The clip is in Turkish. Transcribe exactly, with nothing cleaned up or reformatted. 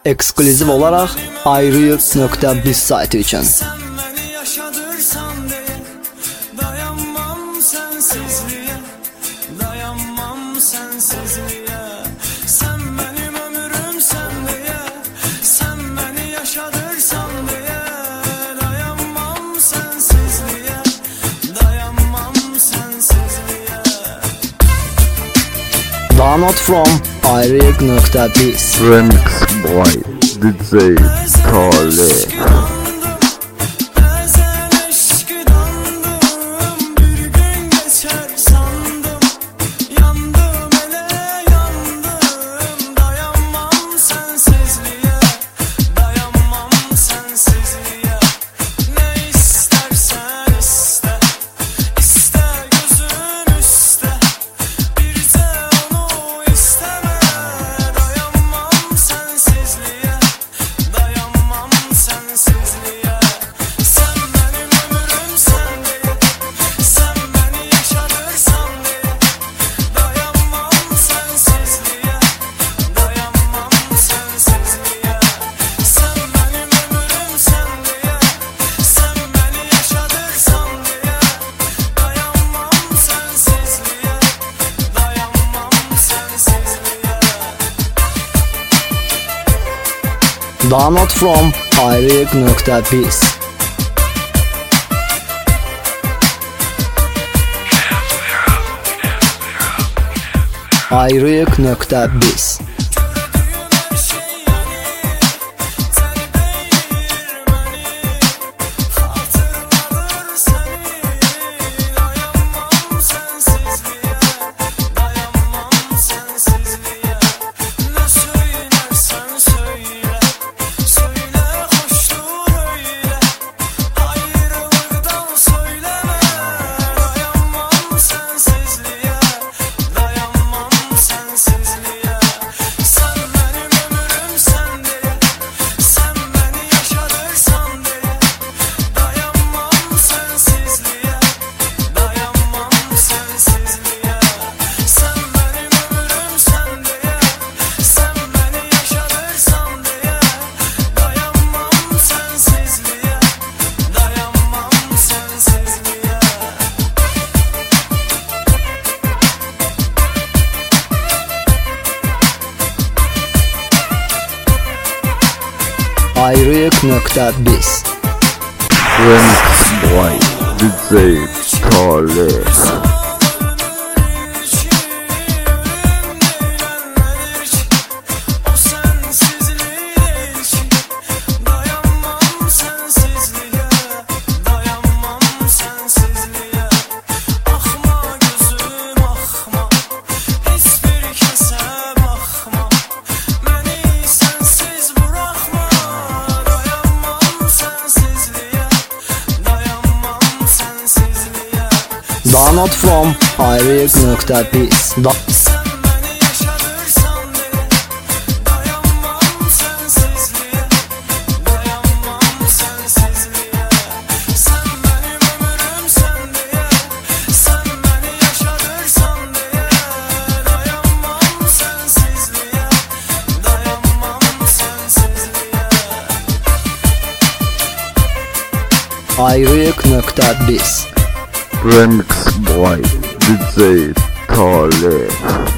ekskluziv olaraq ayrıyıq nöqtə biz saytı üçün. Dayanmam sensizliğe, dayanmam sensizliğe. Sen benim ömrüm sen diye, sen beni yaşatırsan diye. Dayanmam sensizliğe, dayanmam sensizliğe. Download from ayrıyıq nöqtə biz. Remix Boy D J Khaled. Download from ayrıyıq nöqtə biz. Ayrıyıq nöqtə biz. Ayrıyıq nöqtə biz. Remix Boy D J Khaled. Download from ayrıyıq nöqtə biz. Ayrıyıq nöqtə biz. Remix Boy D J Khaled.